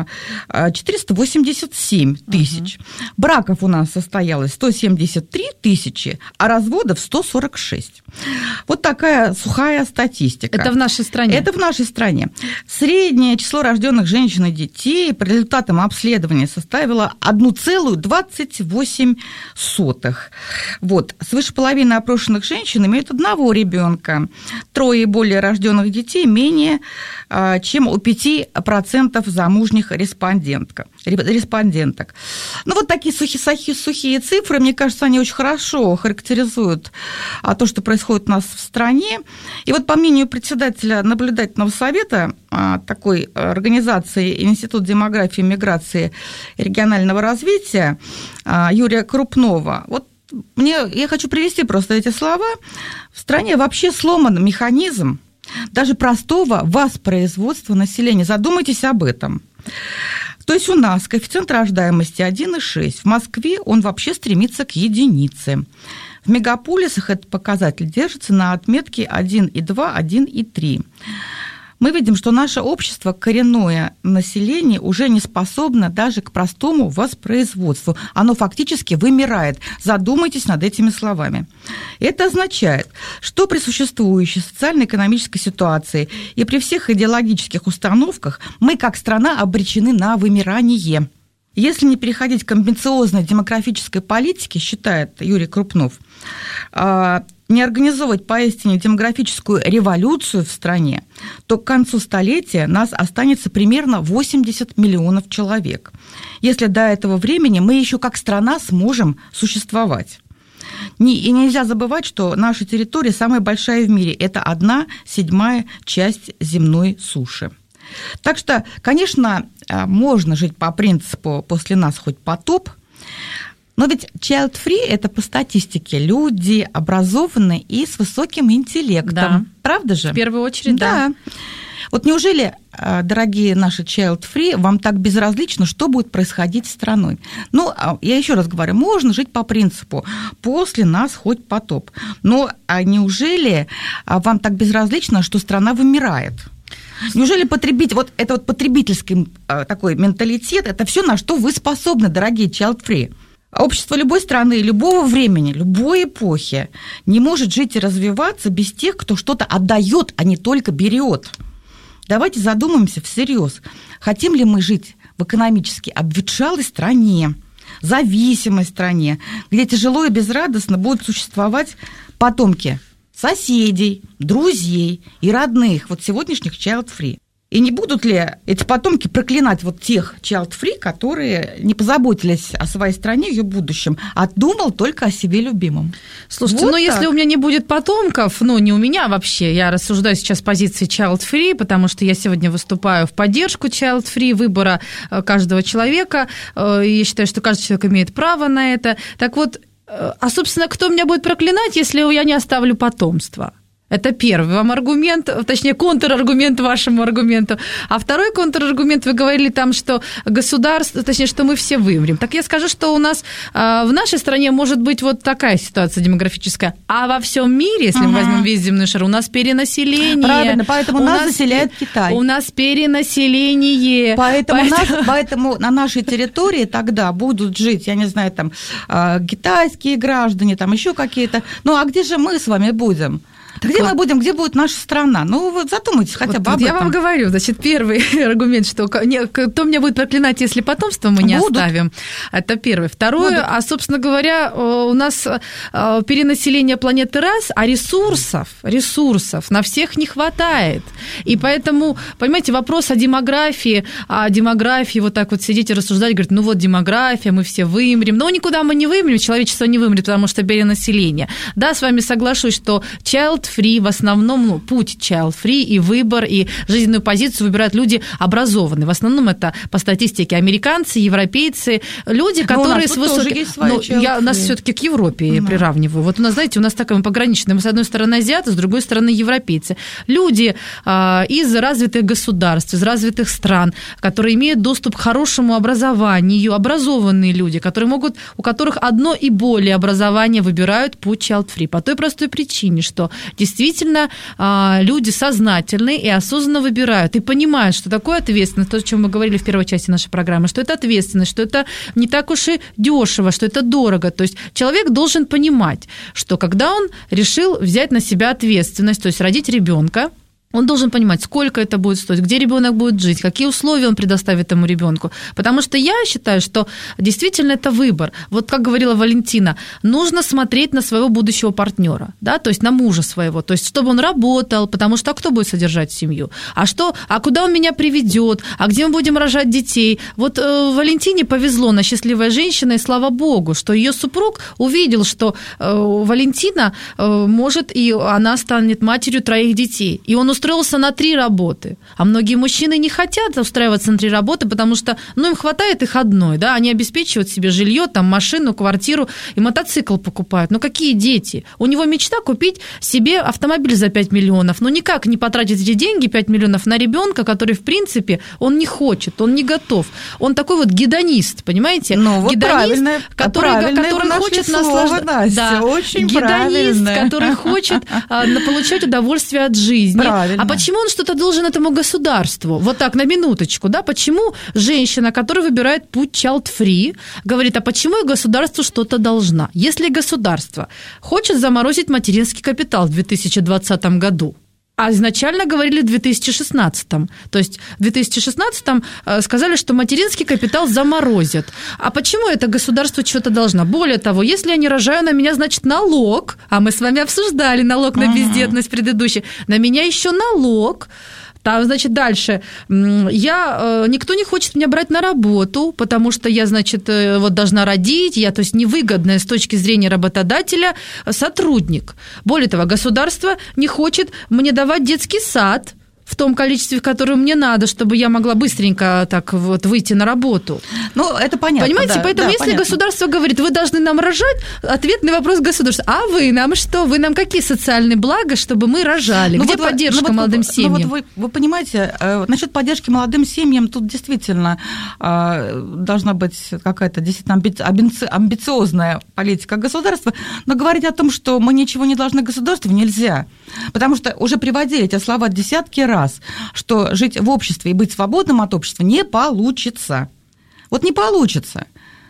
487 тысяч. Браков у нас состоялось 173 тысячи, а разводов 146. Вот такая сухая статистика. Это в нашей стране? Это в нашей стране. Среднее число рожденных женщин и детей по результатам обследования составило 1,28. Вот. Свыше половины опрошенных женщин имеют одного ребенка. 3 и более рожденных детей менее чем у 5% замужних респонденток. Ну, вот такие сухие цифры, мне кажется, они очень хорошо характеризуют то, что происходит у нас в стране. И вот по мнению председателя наблюдательного совета такой организации Институт демографии, миграции и регионального развития Юрия Крупнова, вот я хочу привести просто эти слова. В стране вообще сломан механизм даже простого воспроизводства населения. Задумайтесь об этом. То есть у нас коэффициент рождаемости 1,6. В Москве он вообще стремится к единице. В мегаполисах этот показатель держится на отметке 1,2, 1,3. Мы видим, что наше общество, коренное население, уже не способно даже к простому воспроизводству. Оно фактически вымирает. Задумайтесь над этими словами. Это означает, что при существующей социально-экономической ситуации и при всех идеологических установках мы, как страна, обречены на вымирание. Если не переходить к амбициозной демографической политике, считает Юрий Крупнов, не организовывать поистине демографическую революцию в стране, то к концу столетия нас останется примерно 80 миллионов человек, если до этого времени мы еще как страна сможем существовать. И нельзя забывать, что наша территория самая большая в мире – это 1/7 часть земной суши. Так что, конечно, можно жить по принципу «после нас хоть потоп», но ведь child-free – это по статистике люди образованные и с высоким интеллектом. Да. Правда же? В первую очередь, да. Вот неужели, дорогие наши child-free, вам так безразлично, что будет происходить с страной? Ну, я еще раз говорю, можно жить по принципу «после нас хоть потоп». Но неужели вам так безразлично, что страна вымирает? Неужели вот это вот потребительский такой менталитет – это все, на что вы способны, дорогие child-free? Общество любой страны, любого времени, любой эпохи не может жить и развиваться без тех, кто что-то отдает, а не только берет. Давайте задумаемся всерьез. Хотим ли мы жить в экономически обветшалой стране, зависимой стране, где тяжело и безрадостно будут существовать потомки соседей, друзей и родных, вот сегодняшних child-free? И не будут ли эти потомки проклинать вот тех child-free, которые не позаботились о своей стране, ее будущем, а думал только о себе любимом? Слушайте, вот если у меня не будет потомков, не у меня вообще, я рассуждаю сейчас с позиции child-free, потому что я сегодня выступаю в поддержку child-free, выбора каждого человека. Я считаю, что каждый человек имеет право на это. Так вот, собственно, кто меня будет проклинать, если я не оставлю потомство? Это первый вам аргумент, точнее, контраргумент вашему аргументу. А второй контраргумент, вы говорили там, что государство, точнее, что мы все вымрем. Так я скажу, что у нас в нашей стране может быть вот такая ситуация демографическая. А во всем мире, если мы возьмем весь земной шар, у нас перенаселение. Правильно, поэтому нас заселяет Китай. У нас перенаселение. Поэтому на нашей территории тогда будут жить, я не знаю, там, китайские граждане, там еще какие-то. Ну, а где же мы с вами будем? Где мы будем, где будет наша страна? Ну, вот задумайтесь хотя бы об этом. Я вам говорю, значит, первый аргумент, что кто меня будет проклинать, если потомство мы не оставим. Это первый. Второе, собственно говоря, у нас перенаселение планеты раз, а ресурсов на всех не хватает. И поэтому, понимаете, вопрос о демографии вот так вот сидеть и рассуждать, говорить, ну вот демография, мы все вымрем. Но никуда мы не вымрем, человечество не вымрет, потому что перенаселение. Да, с вами соглашусь, что child-free в основном, путь child-free и выбор, и жизненную позицию выбирают люди образованные. В основном это, по статистике, американцы, европейцы, люди, которые с высоким... Я нас все-таки к Европе приравниваю. Вот у нас, знаете, у нас такая пограничная. Мы, с одной стороны, азиаты, с другой стороны, европейцы. Люди из развитых государств, из развитых стран, которые имеют доступ к хорошему образованию, образованные люди, у которых одно и более образование, выбирают путь child-free. По той простой причине, что действительно люди сознательные и осознанно выбирают и понимают, что такое ответственность, то, о чем мы говорили в первой части нашей программы, что это ответственность, что это не так уж и дешево, что это дорого. То есть человек должен понимать, что когда он решил взять на себя ответственность, то есть родить ребенка, он должен понимать, сколько это будет стоить, где ребенок будет жить, какие условия он предоставит этому ребенку. Потому что я считаю, что действительно это выбор. Вот как говорила Валентина, нужно смотреть на своего будущего партнера, да, то есть на мужа своего, то есть чтобы он работал, потому что кто будет содержать семью? А куда он меня приведет? А где мы будем рожать детей? Вот Валентине повезло, она счастливая женщина, и слава богу, что ее супруг увидел, что Валентина может, и она станет матерью 3 детей. И он устроился на 3 работы. А многие мужчины не хотят устраиваться на 3 работы, потому что, им хватает их одной, да, они обеспечивают себе жилье, там, машину, квартиру и мотоцикл покупают. Но какие дети? У него мечта купить себе автомобиль за 5 миллионов, но никак не потратить эти деньги, 5 миллионов, на ребенка, который, в принципе, он не хочет, он не готов. Он такой вот гедонист, понимаете? Гедонист, который хочет наслаждаться. Да, очень гедонист, который хочет получать удовольствие от жизни. Правильно. А почему он что-то должен этому государству? Вот так, на минуточку, да? Почему женщина, которая выбирает путь child-free, говорит, а почему я государству что-то должна? Если государство хочет заморозить материнский капитал в 2020 году, а изначально говорили в 2016. То есть в 2016 сказали, что материнский капитал заморозят. А почему это государство что-то должно? Более того, если я не рожаю, на меня, значит, налог, а мы с вами обсуждали налог на бездетность предыдущий, на меня еще налог. Там, значит, дальше. Никто не хочет меня брать на работу, потому что я, значит, вот должна родить, то есть невыгодная с точки зрения работодателя сотрудник. Более того, государство не хочет мне давать детский сад в том количестве, в котором мне надо, чтобы я могла быстренько так вот выйти на работу. Это понятно. Понимаете, да, поэтому если государство говорит, вы должны нам рожать, ответный вопрос государства, а вы нам что? Вы нам какие социальные блага, чтобы мы рожали? Где поддержка молодым семьям? Вы понимаете, насчет поддержки молодым семьям тут действительно должна быть какая-то действительно амбициозная политика государства, но говорить о том, что мы ничего не должны государству, нельзя. Потому что уже приводили эти слова десятки раз, что жить в обществе и быть свободным от общества не получится. Вот не получится.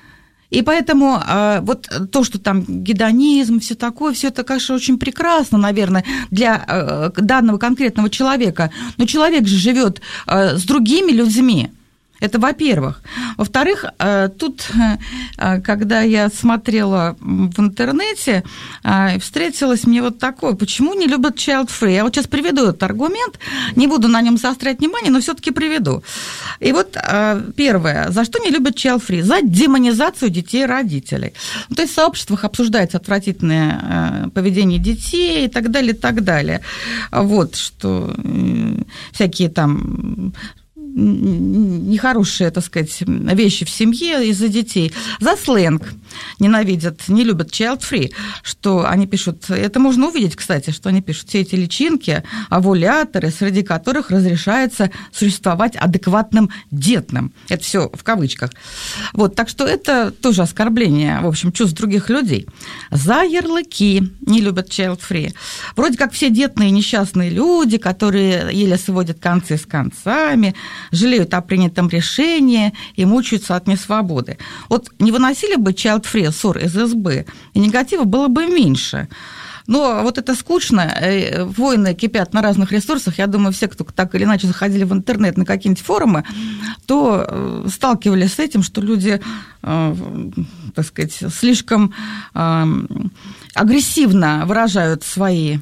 И поэтому вот то, что там гедонизм, все такое, все это, конечно, очень прекрасно, наверное, для данного конкретного человека. Но человек же живет с другими людьми. Это во-первых. Во-вторых, тут, когда я смотрела в интернете, встретилось мне вот такое, почему не любят child-free. Я вот сейчас приведу этот аргумент, не буду на нем заострять внимание, но все-таки приведу. И вот первое, за что не любят child-free? За демонизацию детей и родителей. То есть в сообществах обсуждается отвратительное поведение детей и так далее, и так далее. Вот, что всякие там нехорошие, так сказать, вещи в семье из-за детей. За сленг. ненавидят, не любят child-free, что они пишут, это можно увидеть, кстати, что они пишут, все эти личинки, овуляторы, среди которых разрешается существовать адекватным детным. Это все в кавычках. Вот, так что это тоже оскорбление, в общем, чувств других людей. За ярлыки не любят child-free. Вроде как все детные несчастные люди, которые еле сводят концы с концами, жалеют о принятом решении и мучаются от несвободы. Вот не выносили бы child-free ссор из избы, и негатива было бы меньше. Но вот это скучно, войны кипят на разных ресурсах. Я думаю, все, кто так или иначе заходили в интернет на какие-нибудь форумы, то сталкивались с этим, что люди, так сказать, слишком агрессивно выражают свои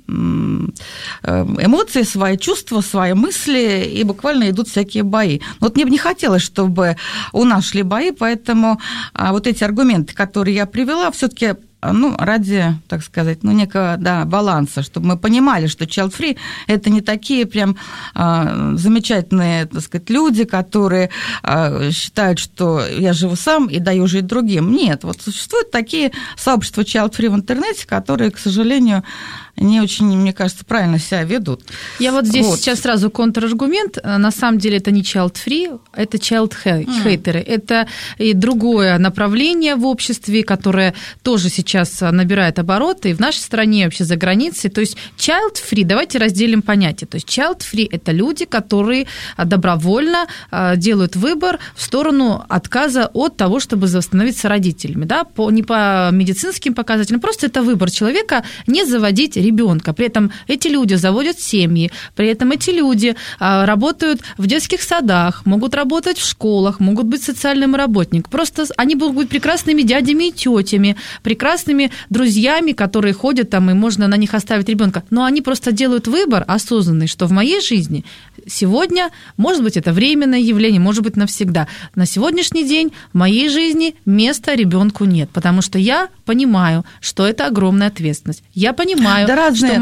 эмоции, свои чувства, свои мысли, и буквально идут всякие бои. Вот мне бы не хотелось, чтобы у нас шли бои, поэтому вот эти аргументы, которые я привела, все-таки ради, так сказать, некого баланса, чтобы мы понимали, что child-free – это не такие прям замечательные, так сказать, люди, которые считают, что я живу сам и даю жить другим. Нет, вот существуют такие сообщества child-free в интернете, которые, к сожалению, не очень, мне кажется, правильно себя ведут. Я вот здесь сейчас сразу контраргумент. На самом деле это не child-free, это child-хейтеры. Это и другое направление в обществе, которое тоже сейчас набирает обороты и в нашей стране, и вообще за границей. То есть child-free, давайте разделим понятие. То есть child-free – это люди, которые добровольно делают выбор в сторону отказа от того, чтобы становиться родителями. Да? Не по медицинским показателям, просто это выбор человека не заводить ребенка. При этом эти люди заводят семьи, при этом эти люди работают в детских садах, могут работать в школах, могут быть социальным работником. Просто они могут быть прекрасными дядями и тетями, прекрасными друзьями, которые ходят там, и можно на них оставить ребенка. Но они просто делают выбор осознанный, что в моей жизни сегодня, может быть, это временное явление, может быть, навсегда. На сегодняшний день в моей жизни места ребенку нет, потому что я понимаю, что это огромная ответственность. Я понимаю, что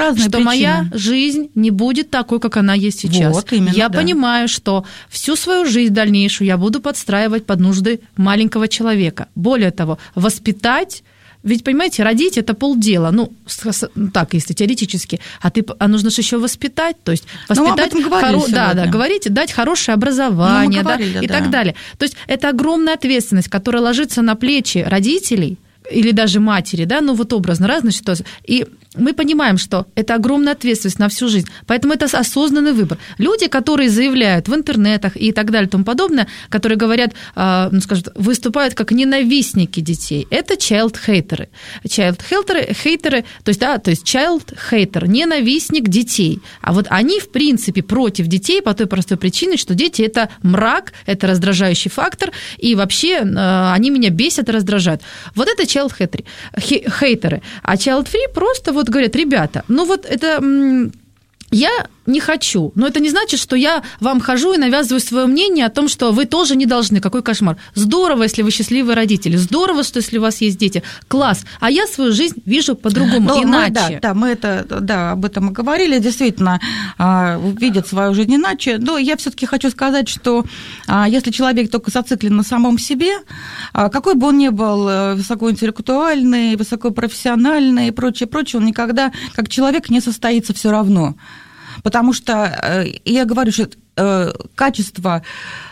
моя жизнь не будет такой, как она есть сейчас. Вот, именно, я понимаю, что всю свою жизнь дальнейшую я буду подстраивать под нужды маленького человека. Более того, воспитать. Ведь, понимаете, родить – это полдела, так, если теоретически, а нужно же еще воспитать, то есть воспитать, говорите, дать хорошее образование, и так далее. То есть это огромная ответственность, которая ложится на плечи родителей или даже матери, образно, разные ситуации, и мы понимаем, что это огромная ответственность на всю жизнь, поэтому это осознанный выбор. Люди, которые заявляют в интернетах и так далее и тому подобное, которые говорят, выступают как ненавистники детей, это child-хейтеры. Child-хейтеры, то есть child-хейтер, ненавистник детей. А вот они, в принципе, против детей по той простой причине, что дети – это мрак, это раздражающий фактор, и вообще они меня бесят и раздражают. Вот это child-хейтеры. А child-free просто говорят, ребята, это я не хочу, но это не значит, что я вам хожу и навязываю свое мнение о том, что вы тоже не должны. Какой кошмар. Здорово, если вы счастливые родители. Здорово, что если у вас есть дети. Класс. А я свою жизнь вижу по-другому, иначе. Мы об этом и говорили. Действительно, видят свою жизнь иначе. Но я все-таки хочу сказать, что если человек только зациклен на самом себе, какой бы он ни был высокоинтеллектуальный, высокопрофессиональный и прочее, он никогда как человек не состоится все равно. Потому что я говорю, что качество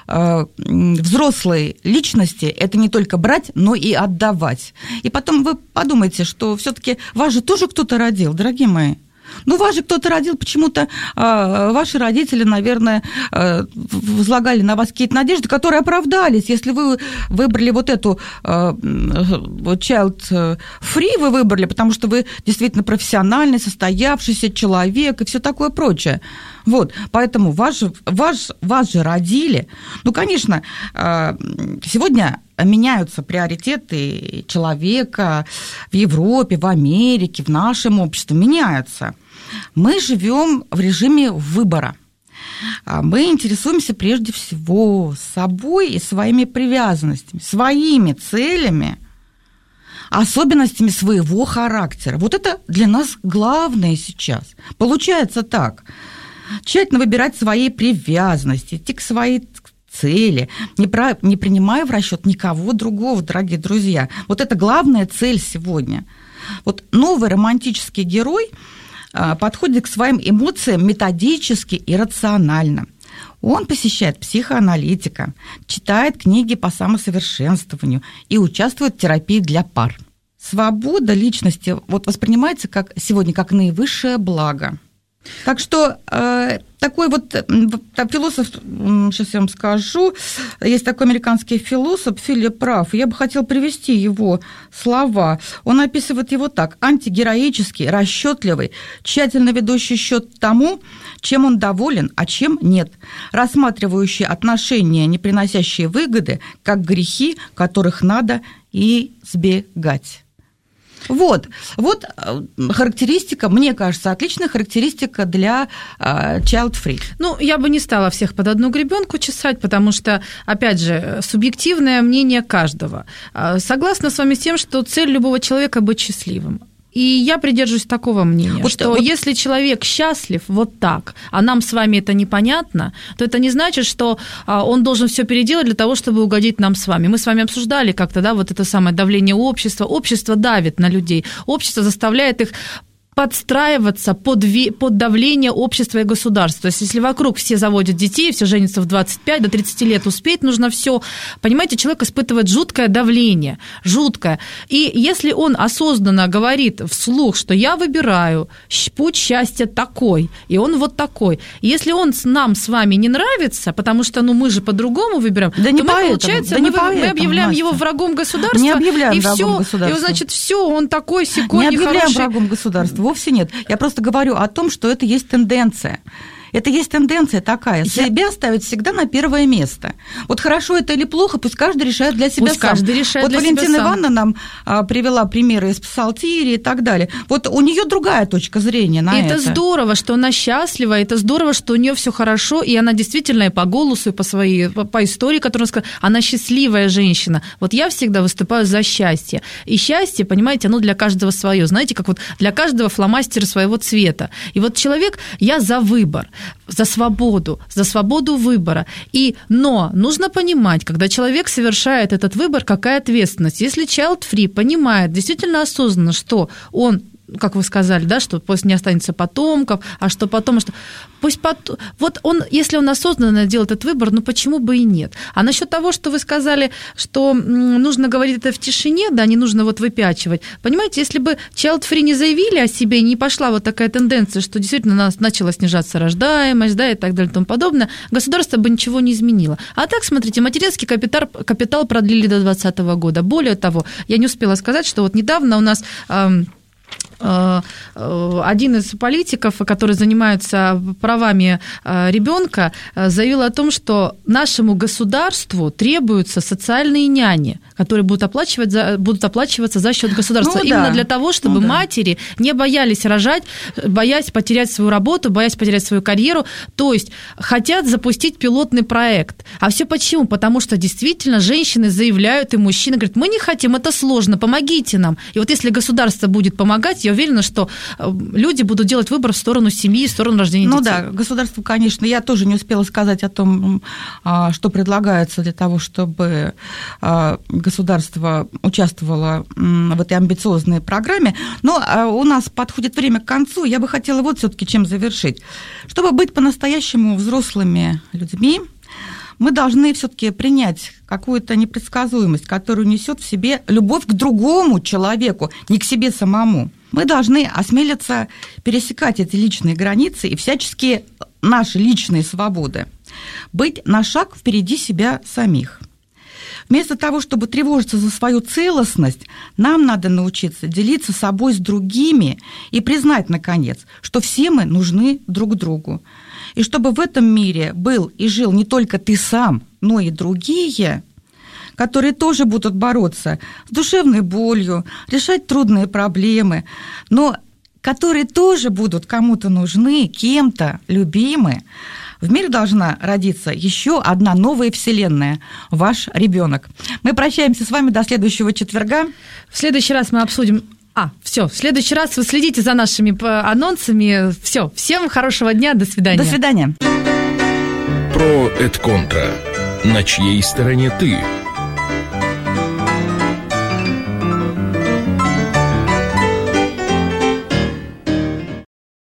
взрослой личности – это не только брать, но и отдавать. И потом вы подумайте, что все-таки вас же тоже кто-то родил, дорогие мои. Вас же кто-то родил, почему-то ваши родители, наверное, возлагали на вас какие-то надежды, которые оправдались. Если вы выбрали вот эту child-free, вы выбрали, потому что вы действительно профессиональный, состоявшийся человек и все такое прочее. Вот, поэтому вас же родили. Конечно, сегодня меняются приоритеты человека в Европе, в Америке, в нашем обществе, меняются. Мы живем в режиме выбора. Мы интересуемся прежде всего собой и своими привязанностями, своими целями, особенностями своего характера. Вот это для нас главное сейчас. Получается так. Тщательно выбирать свои привязанности, идти к своей цели, не принимая в расчет никого другого, дорогие друзья. Вот это главная цель сегодня. Вот новый романтический герой подходит к своим эмоциям методически и рационально. Он посещает психоаналитика, читает книги по самосовершенствованию и участвует в терапии для пар. Свобода личности воспринимается сегодня как наивысшее благо. Так что такой философ, сейчас я вам скажу, есть такой американский философ Филипп Раф, я бы хотела привести его слова. Он описывает его так: антигероический, расчетливый, тщательно ведущий счет тому, чем он доволен, а чем нет, рассматривающий отношения, не приносящие выгоды, как грехи, которых надо избегать. Вот характеристика, мне кажется, отличная характеристика для child-free. Я бы не стала всех под одну гребенку чесать, потому что, опять же, субъективное мнение каждого. Согласна с вами с тем, что цель любого человека – быть счастливым. И я придерживаюсь такого мнения, что если человек счастлив вот так, а нам с вами это непонятно, то это не значит, что он должен все переделать для того, чтобы угодить нам с вами. Мы с вами обсуждали как-то, это самое давление общества. Общество давит на людей, общество заставляет их подстраиваться под давление общества и государства. То есть, если вокруг все заводят детей, все женятся в 25, до 30 лет успеть нужно все. Понимаете, человек испытывает жуткое давление, жуткое. И если он осознанно говорит вслух, что я выбираю путь счастья такой, и он вот такой. Если он нам с вами не нравится, потому что мы же по-другому выбираем, то мы объявляем его врагом государства. Не объявляем врагом государства. И значит, все, он такой, сякой, нехороший. Не объявляем врагом государства. Вовсе нет. Я просто говорю о том, что это есть тенденция. Это есть тенденция такая. Себя ставить всегда на первое место. Вот хорошо это или плохо, пусть каждый решает для себя сам. Валентина Ивановна нам привела примеры из Псалтири и так далее. Вот у нее другая точка зрения на это. Это здорово, что она счастлива, это здорово, что у нее все хорошо, и она действительно и по голосу, и по истории, которую она сказала, она счастливая женщина. Вот я всегда выступаю за счастье. И счастье, понимаете, оно для каждого свое. Знаете, как для каждого фломастера своего цвета. И вот человек, я за выбор. За свободу выбора. Но нужно понимать, когда человек совершает этот выбор, какая ответственность. Если child-free понимает действительно осознанно, что он, как вы сказали, что после не останется потомков, а что потом, если он осознанно делает этот выбор, почему бы и нет? А насчет того, что вы сказали, что нужно говорить это в тишине, не нужно выпячивать. Понимаете, если бы child-free не заявили о себе, и не пошла такая тенденция, что действительно начала снижаться рождаемость, и так далее и тому подобное, государство бы ничего не изменило. А так, смотрите, материнский капитал продлили до 2020 года. Более того, я не успела сказать, что недавно у нас один из политиков, который занимается правами ребенка, заявил о том, что нашему государству требуются социальные няни, которые будут оплачиваться за счет государства. Именно для того, чтобы матери не боялись рожать, боясь потерять свою работу, боясь потерять свою карьеру. То есть хотят запустить пилотный проект. А все почему? Потому что действительно женщины заявляют, и мужчины говорят, мы не хотим, это сложно, помогите нам. И если государство будет помогать, я уверена, что люди будут делать выбор в сторону семьи, в сторону рождения детей. Государство, конечно, я тоже не успела сказать о том, что предлагается для того, чтобы государство участвовало в этой амбициозной программе, но у нас подходит время к концу, я бы хотела все-таки чем завершить. Чтобы быть по-настоящему взрослыми людьми, мы должны все-таки принять какую-то непредсказуемость, которую несет в себе любовь к другому человеку, не к себе самому. Мы должны осмелиться пересекать эти личные границы и всячески наши личные свободы. Быть на шаг впереди себя самих. Вместо того, чтобы тревожиться за свою целостность, нам надо научиться делиться собой с другими и признать, наконец, что все мы нужны друг другу. И чтобы в этом мире был и жил не только ты сам, но и другие, которые тоже будут бороться с душевной болью, решать трудные проблемы, но которые тоже будут кому-то нужны, кем-то любимы. В мире должна родиться еще одна новая вселенная – ваш ребенок. Мы прощаемся с вами до следующего четверга. В следующий раз мы обсудим... в следующий раз вы следите за нашими анонсами. Всем хорошего дня, до свидания. До свидания. Про et contra. На чьей стороне ты?